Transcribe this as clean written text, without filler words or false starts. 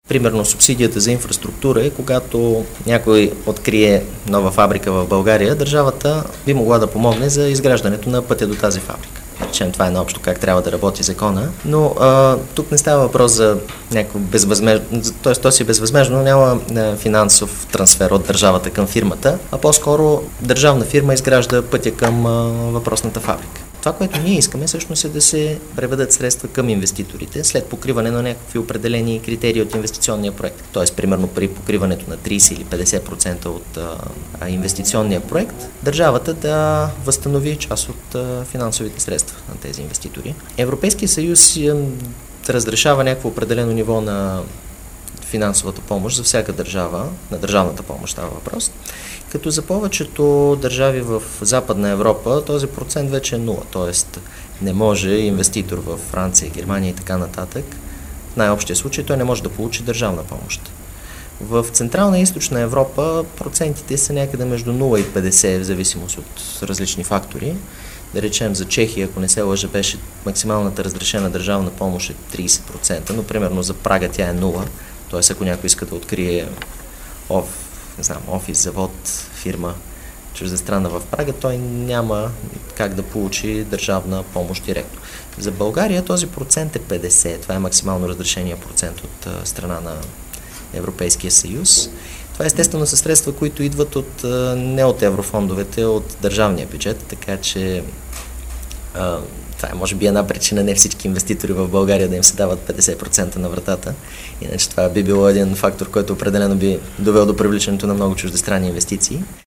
Примерно субсидията за инфраструктура е когато някой открие нова фабрика в България, държавата би могла да помогне за изграждането на пътя до тази фабрика. Речем, това е наобщо как трябва да работи закона, но тук не става въпрос за някакво безвъзмежно, т.е. то си безвъзмежно, няма финансов трансфер от държавата към фирмата, а по-скоро държавна фирма изгражда пътя към въпросната фабрика. Това, което ние искаме, всъщност е да се преведат средства към инвеститорите след покриване на някакви определени критерии от инвестиционния проект. Тоест, примерно при покриването на 30 или 50% от инвестиционния проект, държавата да възстанови част от финансовите средства на тези инвеститори. Европейския съюз разрешава някакво определено ниво на финансовата помощ за всяка държава, на държавната помощ става въпрос, като за повечето държави в Западна Европа този процент вече е 0, т.е. не може инвеститор в Франция, Германия и така нататък, в най-общия случай той не може да получи държавна помощ. В Централна и Източна Европа процентите са някъде между 0 и 50 в зависимост от различни фактори. Да речем за Чехия, ако не се лъжа, беше максималната разрешена държавна помощ е 30%, но примерно за Прага тя е 0, т.е. ако някой иска да открие офис, завод, фирма чуждестранна в Прага, той няма как да получи държавна помощ директно. За България този процент е 50. Това е максимално разрешения процент от страна на Европейския съюз. Това естествено са средства, които идват не от еврофондовете, от държавния бюджет, така че това е може би една причина не всички инвеститори в България да им се дават 50% на вратата. Иначе това би било един фактор, който определено би довел до привличането на много чуждестранни инвестиции.